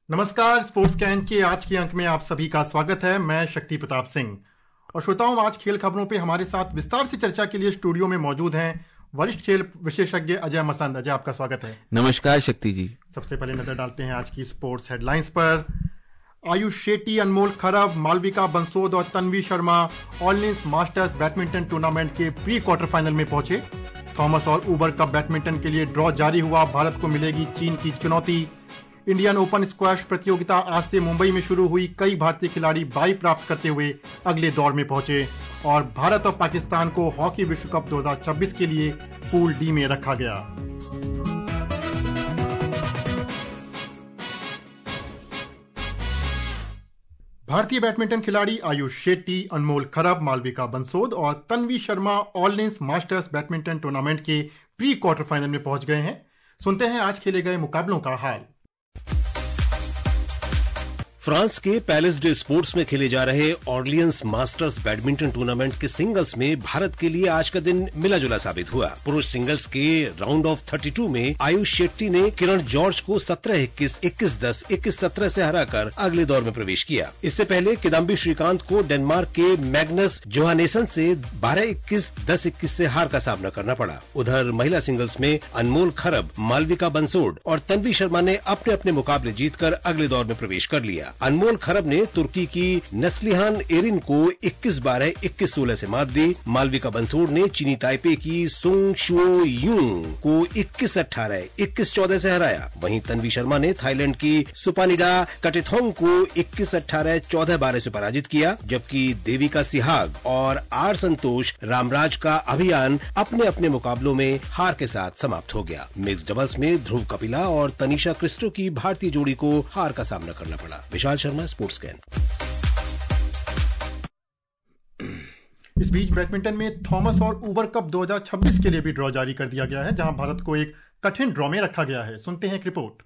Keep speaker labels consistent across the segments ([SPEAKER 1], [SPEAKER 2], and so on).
[SPEAKER 1] नमस्कार, sports can के आज के अंक में आप सभी का स्वागत है। मैं शक्ति प्रताप सिंह और श्रोताओं, आज खेल खबरों पे हमारे साथ विस्तार से चर्चा के लिए स्टूडियो में मौजूद हैं वरिष्ठ खेल विशेषज्ञ अजय मसंद। अजय, आपका स्वागत है।
[SPEAKER 2] नमस्कार शक्ति जी।
[SPEAKER 1] सबसे पहले नजर डालते हैं आज की स्पोर्ट्स हेडलाइंस पर। आयुष शेट्टी, अनमोल खरब, मालविका बंसोद और Tanvi Sharma Orleans masters badminton tournament के प्री क्वार्टर फाइनल में पहुंचे। थॉमस और उबर कप बैडमिंटन के लिए ड्रॉ जारी हुआ, भारत को मिलेगी चीन की चुनौती। इंडियन ओपन स्क्वैश प्रतियोगिता आज से मुंबई में शुरू हुई, कई भारतीय खिलाड़ी बाई प्राप्त करते हुए अगले दौर में पहुंचे। और भारत और पाकिस्तान को हॉकी विश्व कप 2026 के लिए पूल डी में रखा गया। भारतीय बैडमिंटन खिलाड़ी आयुष शेट्टी, अनमोल खरब, मालविका बंसोद और Tanvi Sharma Orleans masters badminton tournament के प्री क्वार्टर फाइनल में पहुंच गए हैं। सुनते हैं आज खेले गए मुकाबलों का हाल।
[SPEAKER 3] फ्रांस के पैलेस डे स्पोर्ट्स में खेले जा रहे ऑर्लियंस मास्टर्स बैडमिंटन टूर्नामेंट के सिंगल्स में भारत के लिए आज का दिन मिला जुला साबित हुआ। पुरुष सिंगल्स के राउंड ऑफ 32 में आयुष शेट्टी ने किरण जॉर्ज को 17-21, 21-10, 21-17 से हराकर अगले दौर में प्रवेश किया। इससे पहले किदाम्बी श्रीकांत को डेनमार्क के मैग्नस जोहानेसन से 12-21, 10-21 से हार का सामना करना पड़ा। उधर महिला सिंगल्स में अनमोल खरब, मालविका बंसोड और तन्वी शर्मा ने अपने अपने मुकाबले जीतकर अगले दौर में प्रवेश कर लिया। अनमोल खरब ने तुर्की की नस्लिहान एरिन को 21-12, 21-16 से मात दी। मालविका बंसोड ने चीनी ताइपे की सुंग शुओ यूंग को 21-18, 21-14 से हराया। वहीं तन्वी शर्मा ने थाईलैंड की सुपानिडा कटेथोंग को 21-18, 14-12 से पराजित किया। जबकि देविका सिहाग और आर संतोष रामराज का अभियान अपने अपने मुकाबलों में हार के साथ समाप्त हो गया। मिक्स डबल्स में ध्रुव कपिला और तनिषा क्रिस्टो की भारतीय जोड़ी को हार का सामना करना पड़ा। विशाल शर्मा, स्पोर्ट्स कैन।
[SPEAKER 1] इस बीच बैडमिंटन में थॉमस और उबर कप 2026 के लिए भी ड्रॉ जारी कर दिया गया है, जहां भारत को एक कठिन ड्रॉ में रखा गया है। सुनते हैं एक रिपोर्ट।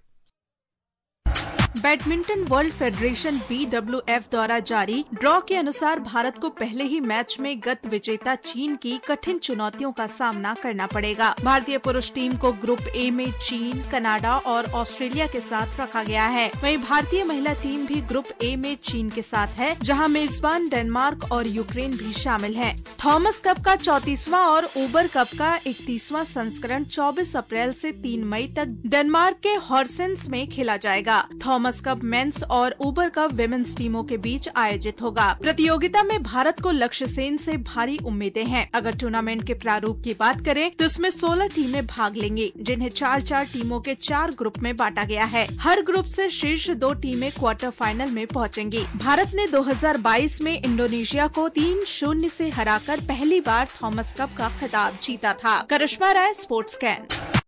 [SPEAKER 4] बैडमिंटन वर्ल्ड फेडरेशन BWF द्वारा जारी ड्रॉ के अनुसार भारत को पहले ही मैच में गत विजेता चीन की कठिन चुनौतियों का सामना करना पड़ेगा। भारतीय पुरुष टीम को ग्रुप ए में चीन, कनाडा और ऑस्ट्रेलिया के साथ रखा गया है। वहीं भारतीय महिला टीम भी ग्रुप ए में चीन के साथ है, जहां मेजबान डेनमार्क और यूक्रेन भी शामिल है। थॉमस कप का 34वां और उबर कप का 31वां संस्करण 24 अप्रैल से 3 मई तक डेनमार्क के हॉर्सेंस में खेला जाएगा। थॉमस कप मेंस और उबर कप विमेंस टीमों के बीच आयोजित होगा। प्रतियोगिता में भारत को लक्ष्य सेन से भारी उम्मीदें हैं। अगर टूर्नामेंट के प्रारूप की बात करें तो इसमें 16 टीमें भाग लेंगी, जिन्हें 4-4 टीमों के 4 ग्रुप में बांटा गया है। हर ग्रुप से शीर्ष 2 टीमें क्वार्टर फाइनल में पहुंचेंगी। भारत ने 2022 में इंडोनेशिया को 3-0 से हराकर पहली बार थॉमस कप का खिताब जीता था। करिश्मा राय, स्पोर्ट्स कैन।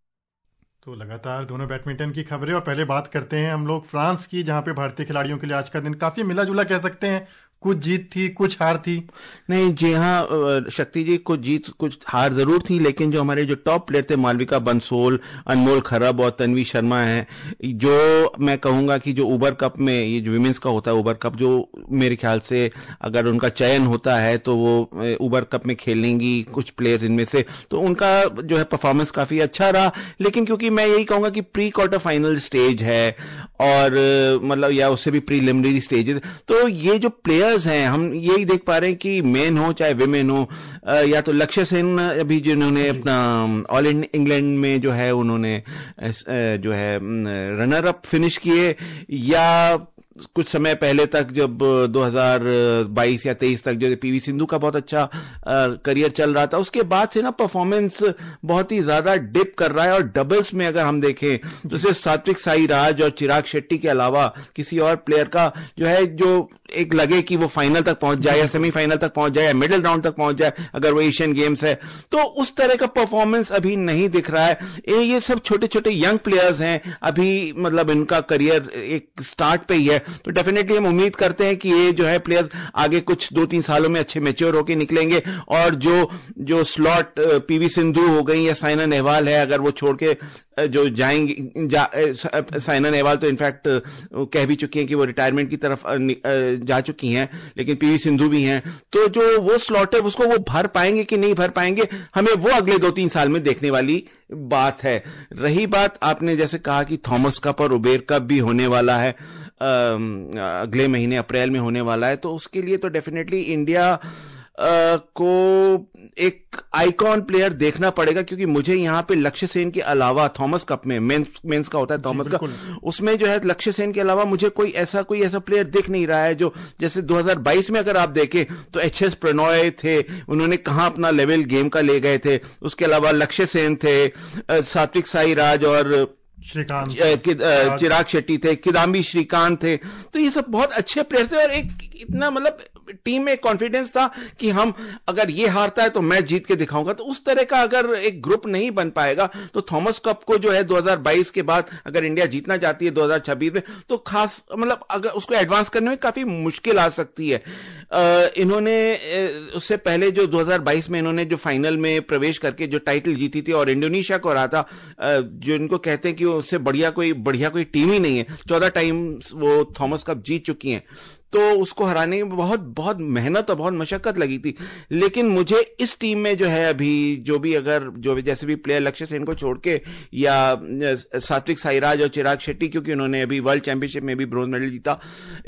[SPEAKER 1] तो लगातार दोनों बैडमिंटन की खबरें, और पहले बात करते हैं हम लोग फ्रांस की, जहां पे भारतीय खिलाड़ियों के लिए आज का दिन काफी मिला जुला कह सकते हैं। कुछ जीत थी, कुछ हार थी।
[SPEAKER 2] नहीं जी हाँ शक्ति जी, कुछ जीत कुछ हार जरूर थी, लेकिन जो हमारे जो टॉप प्लेयर थे मालविका बंसोड, अनमोल खरब और तन्वी शर्मा हैं, जो मैं कहूंगा कि जो उबर कप में, ये जो विमेंस का होता है उबर कप, जो मेरे ख्याल से अगर उनका चयन होता है तो वो उबर कप में खेलेंगी कुछ प्लेयर्स इनमें से, तो उनका जो है परफॉर्मेंस काफी अच्छा रहा। लेकिन क्योंकि मैं यही कहूंगा कि प्री क्वार्टर फाइनल स्टेज है और मतलब या उससे भी प्रीलिमिनरी स्टेज, तो ये जो प्लेयर्स हैं, हम यही देख पा रहे हैं कि मेन हो चाहे विमेन हो, या तो लक्ष्य सेन अभी जिन्होंने अपना ऑल इंग्लैंड में जो है उन्होंने जो है रनर अप फिनिश किए, या कुछ समय पहले तक जब 2022 या 23 तक जो पीवी सिंधु का बहुत अच्छा करियर चल रहा था, उसके बाद से ना परफॉर्मेंस बहुत ही ज्यादा डिप कर रहा है। और डबल्स में अगर हम देखें तो सिर्फ सात्विक साईराज और चिराग शेट्टी के अलावा किसी और प्लेयर का जो है, जो एक लगे कि वो फाइनल तक पहुंच जाए या सेमीफाइनल तक पहुंच जाए या मिडिल राउंड तक पहुंच जाए अगर वो एशियन गेम्स है, तो उस तरह का परफॉर्मेंस अभी नहीं दिख रहा है। ये सब छोटे छोटे यंग प्लेयर्स हैं, अभी मतलब इनका करियर एक स्टार्ट पे ही है, तो डेफिनेटली हम उम्मीद करते हैं कि ये जो है प्लेयर्स आगे कुछ 2-3 सालों में अच्छे मैच्योर होके निकलेंगे। और जो स्लॉट पीवी सिंधु हो गई या साइना नेहवाल है, अगर वो छोड़ के जो जाएंगे, साइना नेहवाल तो इनफैक्ट कह भी चुकी हैं कि वो रिटायरमेंट की तरफ जा चुकी हैं, लेकिन पीवी सिंधु भी हैं, तो जो वो स्लॉट है उसको वो भर पाएंगे कि नहीं भर पाएंगे, हमें वो अगले 2-3 साल में देखने वाली बात है। रही बात आपने जैसे कहा कि थॉमस कप और उबेर कप भी होने वाला है, अगले महीने अप्रैल में होने वाला है, तो उसके लिए तो डेफिनेटली इंडिया को एक आइकॉन प्लेयर देखना पड़ेगा, क्योंकि मुझे यहाँ पे लक्ष्य सेन के अलावा थॉमस कप में मेंस का होता है थॉमस कप, उसमें जो है लक्ष्य सेन के अलावा मुझे कोई ऐसा प्लेयर दिख नहीं रहा है जो जैसे 2022 में अगर आप देखें तो एच.एस. प्रणॉय थे, उन्होंने कहां अपना लेवल गेम का ले गए थे। उसके अलावा लक्ष्य सेन थे, सात्विक साईराज और
[SPEAKER 1] श्रीकांत,
[SPEAKER 2] चिराग शेट्टी थे, किदाम्बी श्रीकांत थे। तो ये सब बहुत अच्छे प्लेयर थे और एक इतना मतलब टीम में कॉन्फिडेंस था कि हम अगर ये हारता है तो मैच जीत के दिखाऊंगा। तो उस तरह का अगर एक ग्रुप नहीं बन पाएगा तो थॉमस कप को जो है 2022 के बाद अगर इंडिया जीतना चाहती है 2026 में, तो खास मतलब अगर उसको एडवांस करने में काफी मुश्किल आ सकती है। इन्होंने उससे पहले जो 2022 में इन्होंने जो फाइनल में प्रवेश करके जो टाइटल जीती थी और इंडोनेशिया को हरा था, जो इनको कहते हैं कि उससे बढ़िया कोई टीम ही नहीं है, 14 टाइम वो थॉमस कप जीत चुकी हैं, तो उसको हराने में बहुत मेहनत और बहुत मशक्कत लगी थी। लेकिन मुझे इस टीम में जो है अभी जो भी जैसे भी प्लेयर लक्ष्य सेन को छोड़ के या सात्विक साईराज और चिराग शेट्टी, क्योंकि उन्होंने अभी वर्ल्ड चैंपियनशिप में भी ब्रोंज मेडल जीता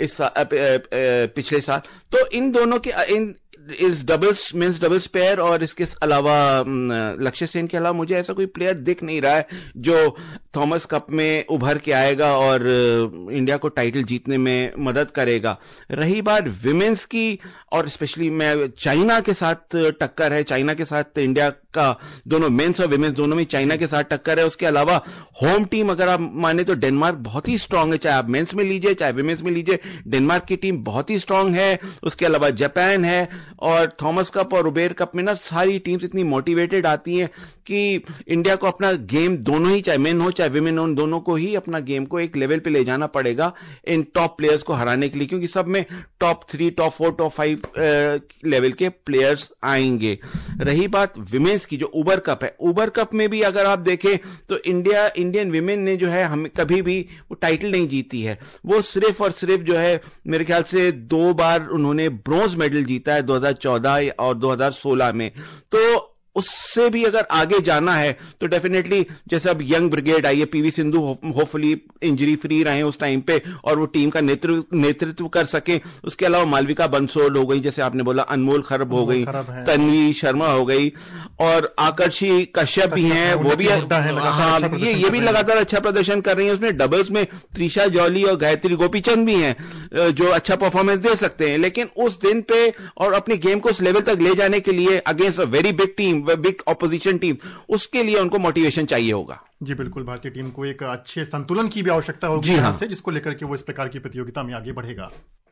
[SPEAKER 2] पिछले साल, तो इन दोनों के इस मेंस डबल्स पेयर और इसके अलावा लक्ष्य सेन के अलावा मुझे ऐसा कोई प्लेयर दिख नहीं रहा है जो थॉमस कप में उभर के आएगा और इंडिया को टाइटल जीतने में मदद करेगा। रही बात विमेंस की, और स्पेशली मैं चाइना के साथ टक्कर है, चाइना के साथ इंडिया का दोनों मेंस और विमेंस दोनों में चाइना के साथ टक्कर है। उसके अलावा होम टीम अगर आप माने तो डेनमार्क बहुत ही स्ट्रांग है, चाहे आप मेंस में लीजिए चाहे विमेंस में लीजिए, डेनमार्क की टीम बहुत ही स्ट्रांग है। उसके अलावा जापान है, और थॉमस कप और उबेर कप में ना सारी टीम्स इतनी मोटिवेटेड आती हैं कि इंडिया को अपना गेम दोनों ही, चाहे मेन हो चाहे विमेन हो, दोनों को ही अपना गेम को एक लेवल पे ले जाना पड़ेगा इन टॉप प्लेयर्स को हराने के लिए, क्योंकि सब में टॉप 3, टॉप 4, टॉप 5 लेवल के प्लेयर्स आएंगे। रही बात विमेन्स की, जो उबर कप है, उबर कप में भी अगर आप देखें तो इंडियन विमेन ने जो है हमें कभी भी वो टाइटल नहीं जीती है। वो सिर्फ और सिर्फ जो है मेरे ख्याल से 2 बार उन्होंने ब्रॉन्ज मेडल जीता है, 2014 और 2016 में। तो उससे भी अगर आगे जाना है तो डेफिनेटली जैसे अब यंग ब्रिगेड आई है, PV Sindhu hopefully injury free रहे उस टाइम पे और वो टीम का नेतृत्व कर सके। उसके अलावा मालविका बंसोड हो गई, जैसे आपने बोला अनमोल खरब हो गई, तन्वी शर्मा हो गई, और आकर्षी कश्यप भी हैं, वो भी हाँ ये भी लगातार अच्छा प्रदर्शन कर रही हैं। उसमें डबल्स में त्रिशा जॉली और गायत्री गोपीचंद भी हैं जो अच्छा परफॉर्मेंस दे सकते हैं। लेकिन उस दिन पे और अपने गेम को उस लेवल तक ले जाने के लिए against a very big team, big opposition team, उसके लिए उनको मोटिवेशन चाहिए होगा।
[SPEAKER 1] जी बिल्कुल, भारतीय टीम को एक अच्छे संतुलन की भी आवश्यकता होगी यहाँ से, जिसको लेकर के वो इस प्रकार की प्रतियोगिता में आगे बढ़ेगा।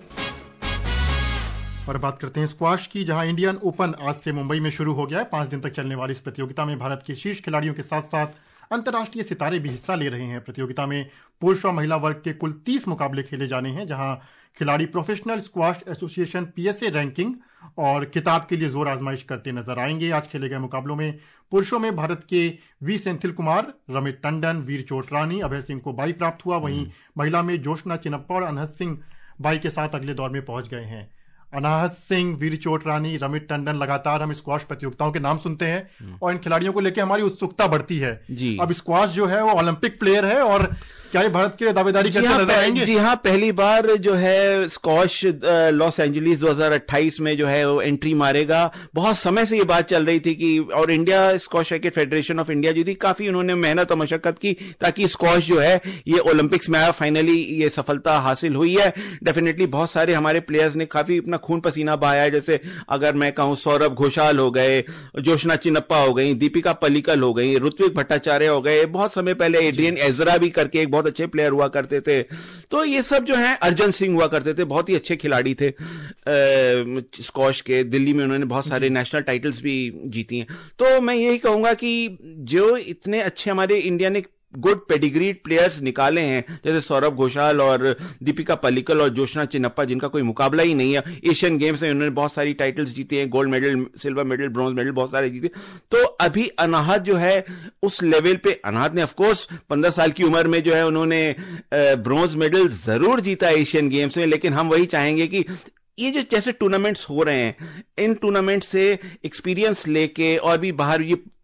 [SPEAKER 1] और बात करते हैं स्क्वाश की, जहां इंडियन ओपन आज से मुंबई में शुरू हो गया है। 5 दिन तक चलने वाली इस प्रतियोगिता में भारत के शीर्ष खिलाड़ियों के साथ साथ अंतर्राष्ट्रीय सितारे भी हिस्सा ले रहे हैं। प्रतियोगिता में पुरुष और महिला वर्ग के कुल 30 मुकाबले खेले जाने हैं, जहां खिलाड़ी professional squash association PSA ranking और किताब के लिए जोर आजमाइश करते नजर आएंगे। आज खेले गए मुकाबलों में पुरुषों में भारत के वी सेंथिल कुमार, रमित टंडन, वीर चोटरानी, अभय सिंह को बाई प्राप्त हुआ। वहीं महिला में जोशना चिनप्पा और अनहत सिंह बाई के साथ अगले दौर में पहुंच गए हैं। अनाहत सिंह, वीर चोटरानी, रमित टंडन, लगातार हम स्क्वाश प्रतियोगिताओं के नाम सुनते हैं और इन खिलाड़ियों को लेकर हमारी उत्सुकता बढ़ती है। अब स्क्वाश जो है वो ओलंपिक प्लेयर है, और क्या ये भारत के लिए दावेदारी करते नजर आएंगे?
[SPEAKER 2] जी हाँ, पहली बार जो है स्क्वाश लॉस एंजलिस 2028 में जो है वो एंट्री मारेगा। बहुत समय से ये बात चल रही थी कि, और India squash racket federation of India जो थी, काफी उन्होंने मेहनत और मशक्कत की ताकि स्क्वाश जो है ये ओलंपिक्स में आया। फाइनली ये सफलता हासिल हुई है। डेफिनेटली बहुत सारे हमारे प्लेयर्स ने काफी अपना खून पसीना बहाया है। जैसे अगर मैं कहूं सौरभ घोषाल हो गए, जोशना चिनप्पा हो गई, दीपिका पल्लिकल हो गई, ऋत्विक भट्टाचार्य हो गए, बहुत समय पहले एड्रियन एजरा भी करके एक बहुत अच्छे प्लेयर हुआ करते थे। तो ये सब जो है, अर्जन सिंह हुआ करते थे, बहुत ही अच्छे खिलाड़ी थे स्क्वाश के। दिल्ली में उन्होंने बहुत सारे नेशनल टाइटल्स भी जीती हैं। तो मैं यही कहूंगा कि जो इतने अच्छे हमारे इंडिया ने गुड पेडिग्री प्लेयर्स निकाले हैं, जैसे सौरभ घोषाल और दीपिका पल्लिकल और जोशना चिनप्पा, जिनका कोई मुकाबला ही नहीं है। एशियन गेम्स में उन्होंने बहुत सारी टाइटल्स जीते हैं, gold medal, silver medal, bronze medal बहुत सारे जीते। तो अभी अनाहत जो है उस लेवल पे, अनाहत ने ऑफकोर्स 15 साल की उम्र में जो है उन्होंने ब्रॉन्ज मेडल जरूर जीता एशियन गेम्स में, लेकिन हम वही चाहेंगे कि ये जो जैसे टूर्नामेंट्स हो रहे हैं, इन टूर्नामेंट से एक्सपीरियंस लेके और भी बाहर ये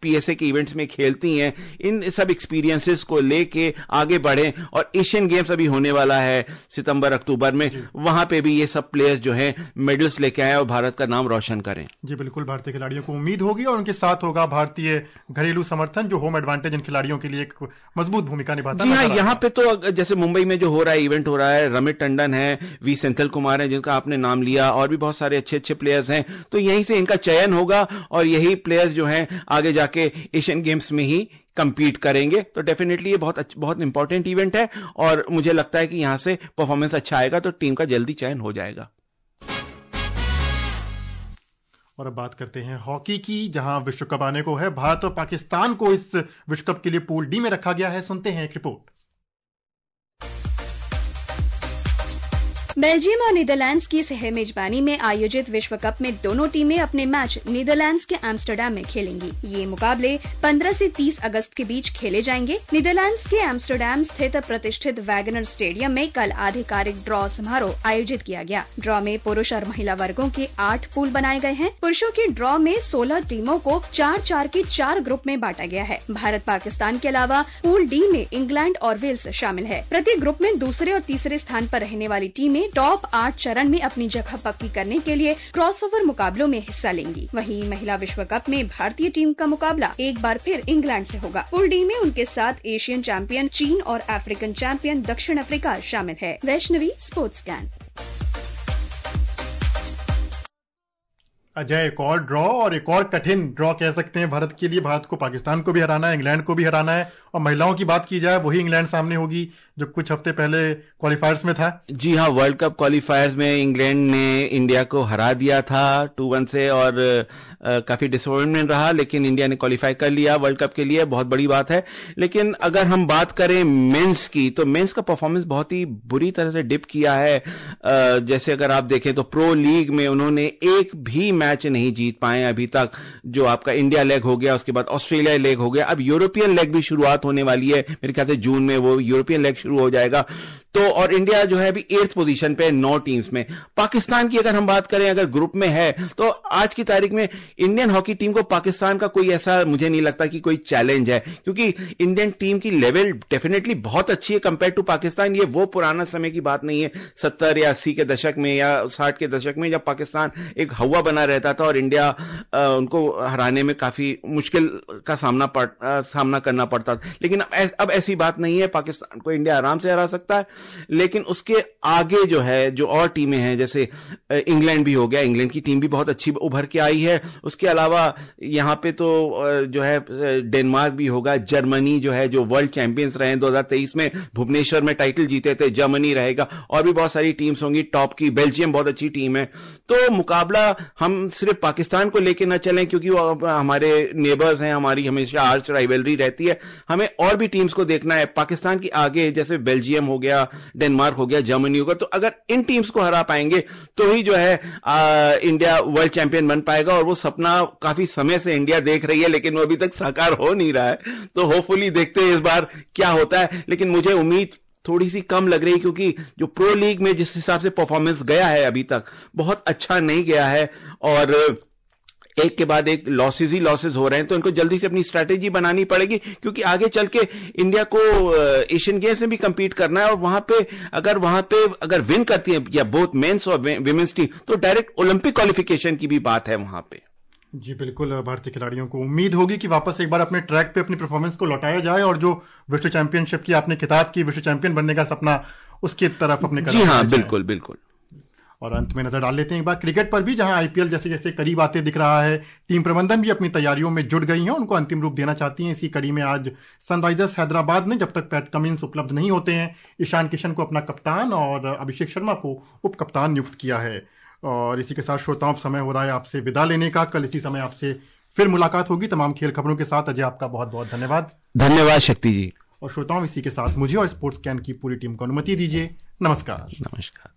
[SPEAKER 2] पीएसए के इवेंट्स में खेलती हैं, इन सब एक्सपीरियंसेस को लेके आगे बढ़ें और एशियन गेम्स अभी होने वाला है सितंबर अक्टूबर में, वहां पे भी ये सब प्लेयर्स जो हैं मेडल्स लेके आए और भारत का नाम रोशन करें।
[SPEAKER 1] जी बिल्कुल, भारतीय खिलाड़ियों को उम्मीद होगी और उनके साथ होगा भारतीय घरेलू समर्थन, जो होम एडवांटेज इन खिलाड़ियों के लिए एक मजबूत भूमिका निभाता है।
[SPEAKER 2] जी हाँ, यहाँ पे तो जैसे मुंबई में जो हो रहा है, इवेंट हो रहा है, रमित टंडन है, वी सेंथिल कुमार है जिनका आपने नाम लिया, और भी बहुत सारे अच्छे अच्छे प्लेयर्स हैं, तो यहीं से इनका चयन होगा और यही प्लेयर्स जो हैं आगे जाके एशियन गेम्स में ही कंपीट करेंगे। तो डेफिनेटली ये बहुत इंपॉर्टेंट इवेंट है और मुझे लगता है कि यहां से परफॉर्मेंस अच्छा आएगा तो टीम का जल्दी चयन हो जाएगा।
[SPEAKER 1] और अब बात करते हैं हॉकी की, जहां विश्व कप आने को है। भारत और पाकिस्तान को इस विश्व कप के लिए पूल डी में रखा गया है। सुनते हैं एक रिपोर्ट।
[SPEAKER 5] बेल्जियम और नीदरलैंड्स की सह मेजबानी में आयोजित विश्व कप में दोनों टीमें अपने मैच नीदरलैंड्स के एम्स्टर्डम में खेलेंगी। ये मुकाबले 15 से 30 अगस्त के बीच खेले जाएंगे। नीदरलैंड्स के एम्स्टर्डम स्थित प्रतिष्ठित वैगनर स्टेडियम में कल आधिकारिक ड्रॉ समारोह आयोजित किया गया। ड्रॉ में पुरुष और महिला वर्गों के 8 पूल बनाए गए हैं। पुरुषों के ड्रॉ में 16 टीमों को 4-4 के 4 ग्रुप में बांटा गया है। भारत पाकिस्तान के अलावा पूल डी में इंग्लैंड और वेल्स शामिल है। प्रति ग्रुप में दूसरे और तीसरे स्थान पर रहने वाली टीमें टॉप 8 चरण में अपनी जगह पक्की करने के लिए क्रॉसओवर मुकाबलों में हिस्सा लेंगी। वहीं महिला विश्व कप में भारतीय टीम का मुकाबला एक बार फिर इंग्लैंड से होगा। पूल डी में उनके साथ एशियन चैंपियन चीन और अफ्रीकन चैंपियन दक्षिण अफ्रीका शामिल है। Vaishnavi, sports can.
[SPEAKER 1] अजय, एक और ड्रॉ और एक और कठिन ड्रॉ कह सकते हैं भारत के लिए। भारत को पाकिस्तान को भी हराना है, इंग्लैंड को भी हराना है, और महिलाओं की बात की जाए वही इंग्लैंड सामने होगी जो कुछ हफ्ते पहले क्वालिफायर्स में था।
[SPEAKER 2] जी हाँ, वर्ल्ड कप क्वालिफायर्स में इंग्लैंड ने इंडिया को हरा दिया था 2-1 से और काफी डिसअपॉइंटमेंट रहा, लेकिन इंडिया ने क्वालिफाई कर लिया वर्ल्ड कप के लिए, बहुत बड़ी बात है। लेकिन अगर हम बात करें मेंस की, तो मेंस का परफॉर्मेंस बहुत ही बुरी तरह से डिप किया है। जैसे अगर आप देखें तो प्रो लीग में उन्होंने एक भी मैच नहीं जीत पाए अभी तक। जो आपका इंडिया लेग हो गया, उसके बाद ऑस्ट्रेलिया लेग हो गया, अब यूरोपियन लेग भी शुरुआत होने वाली है, मेरे ख्याल से जून में वो यूरोपियन लेग शुरू हो जाएगा। तो और इंडिया जो है अभी 8th पोजीशन पे 9 टीम्स में। पाकिस्तान की अगर हम बात करें, अगर ग्रुप में है, तो आज की तारीख में इंडियन हॉकी टीम को पाकिस्तान का कोई ऐसा मुझे नहीं लगता कि कोई चैलेंज है, क्योंकि इंडियन टीम की लेवल डेफिनेटली बहुत अच्छी है कंपेयर टू पाकिस्तान। ये वो पुराना समय की बात नहीं है 70 या 80 के दशक में या 60 के दशक में, जब पाकिस्तान एक हवा बना रहता था और इंडिया उनको हराने में काफी मुश्किल का सामना करना पड़ता था। लेकिन अब ऐसी बात नहीं है, पाकिस्तान को इंडिया आराम से हरा सकता है। लेकिन उसके आगे जो है, जो और टीमें हैं, जैसे इंग्लैंड भी हो गया, इंग्लैंड की टीम भी बहुत अच्छी उभर के आई है। उसके अलावा यहां पे तो जो है डेनमार्क भी होगा, जर्मनी जो है, जो वर्ल्ड चैंपियंस रहे 2023 में, भुवनेश्वर में टाइटल जीते थे, जर्मनी रहेगा, और भी बहुत सारी टीम्स होंगी टॉप की। बेल्जियम बहुत अच्छी टीम है। तो मुकाबला हम सिर्फ पाकिस्तान को लेकर ना चलें, क्योंकि वो हमारे नेबर्स हैं, हमारी हमेशा आर्च राइवलरी रहती है। हमें और भी टीम्स को देखना है। पाकिस्तान की आगे जैसे बेल्जियम हो गया, डेनमार्क हो गया, जर्मनी होगा, तो अगर इन टीम्स को हरा पाएंगे तो ही जो है इंडिया वर्ल्ड चैंपियन बन पाएगा। और वो सपना काफी समय से इंडिया देख रही है, लेकिन वो अभी तक साकार हो नहीं रहा है। तो होपफुली देखते हैं इस बार क्या होता है। लेकिन मुझे उम्मीद थोड़ी सी कम लग रही है, क्योंकि जो प्रो लीग में जिस हिसाब से परफॉर्मेंस गया है अभी तक, बहुत अच्छा नहीं गया है, और एक के बाद एक लॉसेज ही लॉसेज हो रहे हैं। तो इनको जल्दी से अपनी स्ट्रैटेजी बनानी पड़ेगी, क्योंकि आगे चल के इंडिया को एशियन गेम्स में भी कंपीट करना है। और वहां पे अगर विन करती है या बोथ मेंस और विमेंस टीम, तो डायरेक्ट ओलंपिक क्वालिफिकेशन की भी बात है वहां पे।
[SPEAKER 1] जी बिल्कुल, भारतीय खिलाड़ियों को उम्मीद होगी कि वापस एक बार अपने ट्रैक पे अपनी परफॉर्मेंस को लौटाया जाए, और जो विश्व चैंपियनशिप की आपने किताब की, विश्व चैंपियन बनने का सपना, उसकी तरफ अपने
[SPEAKER 2] जी हाँ, बिल्कुल बिल्कुल।
[SPEAKER 1] और अंत में नजर डाल लेते हैं एक बार क्रिकेट पर भी, जहां आईपीएल जैसे जैसे करीब आते दिख रहा है, टीम प्रबंधन भी अपनी तैयारियों में जुट गई है, उनको अंतिम रूप देना चाहती हैं। इसी कड़ी में आज सनराइजर्स हैदराबाद ने, जब तक पैट कमिंस उपलब्ध नहीं होते हैं, ईशान किशन को अपना कप्तान और अभिषेक शर्मा को उप कप्तान नियुक्त किया है। और इसी के साथ श्रोताओं, समय हो रहा है आपसे विदा लेने का। कल इसी समय आपसे फिर मुलाकात होगी तमाम खेल खबरों के साथ। अजय, आपका बहुत बहुत धन्यवाद।
[SPEAKER 2] धन्यवाद शक्ति जी।
[SPEAKER 1] और श्रोताओं, इसी के साथ मुझे और स्पोर्ट्स कैन की पूरी टीम को अनुमति दीजिए। नमस्कार।
[SPEAKER 2] नमस्कार।